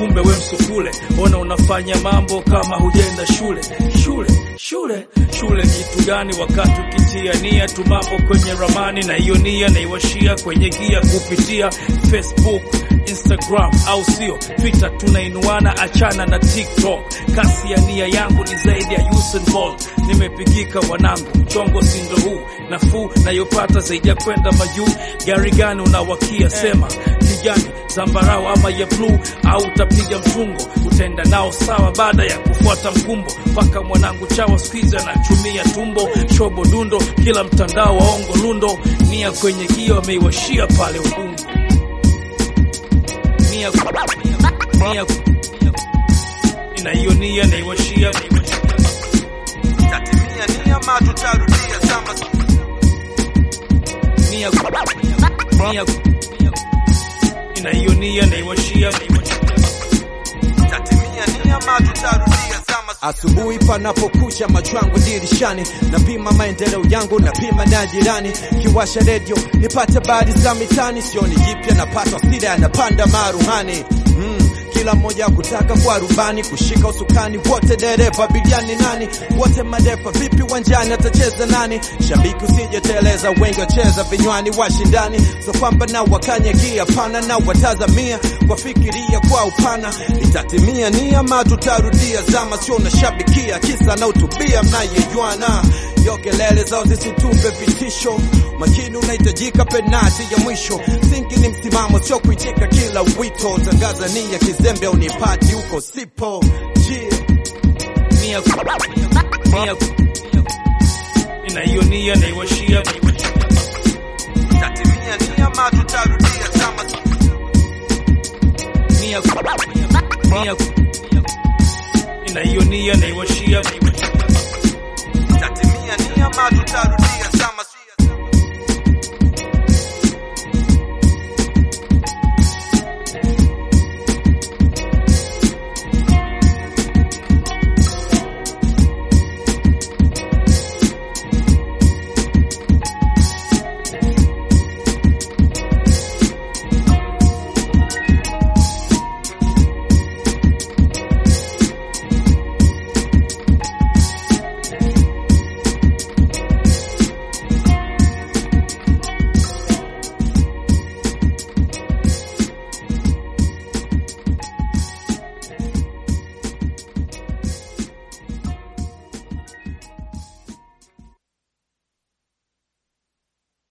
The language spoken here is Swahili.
kumbe we msukule. Ona unafanya mambo kama hujenda shule. Shule kitu gani wakati ukitia nia tu mambo kwenye ramani, na hiyo nia naiwashia kwenye gia kupitia Facebook, Instagram au sio Twitter, tunainuana achana na TikTok. Kasi ya nia yangu ni zaidi ya Usain Bolt. Nimepigika wanangu, mchongo sindo huu, nafuu nayopata zaidi ya kwenda majuu. Gari gani unawakia sema, kijani, zambarau ama ya blue, au utapiga mtungo, utenda nao sawa baada ya kufuata mkumbo. Paka mwanangu chawa squeeze na chumia tumbo, shobo dundo, kila mtandao waongo lundo. Nia kwenye gio ameiwashia pale ubungu. Nia ina hiyo nia naiwashia. Tatimia nia matutarudia sama. Nia ina hiyo nia naiwashia. Tatimia nia matutarudia sama. Asubuhi panapokucha macho yangu dirishani, napima maendeleo yangu, napima na jirani. Kiwasha radio nipate habari za mitani, sioni jipya napata sida yanapanda maruhani. Kila mmoja kutaka kwa rubani, kushika usukani, wote dereva biliani nani, wote madefa vipi wanjani, atacheza nani? Shabiki usijeteleza, wengi wacheza vinywani washindani. So kwamba na wakanyagia pana na watazamia kwa fikiria kwa upana. Itatimia nia matutarudia zama, sio na shabikia kisa na utubia mnayejuana. Yo kelele zao zisitupe vitisho, makini unahitajika penati ya mwisho. Sinki ni msimamo sio kuitika kila wito, tangaza nia kizembe unipati huko sipo. Nia ina hiyo nia naiwashia. Tatimia nia matutarudia zama. Nia ina hiyo nia naiwashia. Tatimia nia matutarudia zama.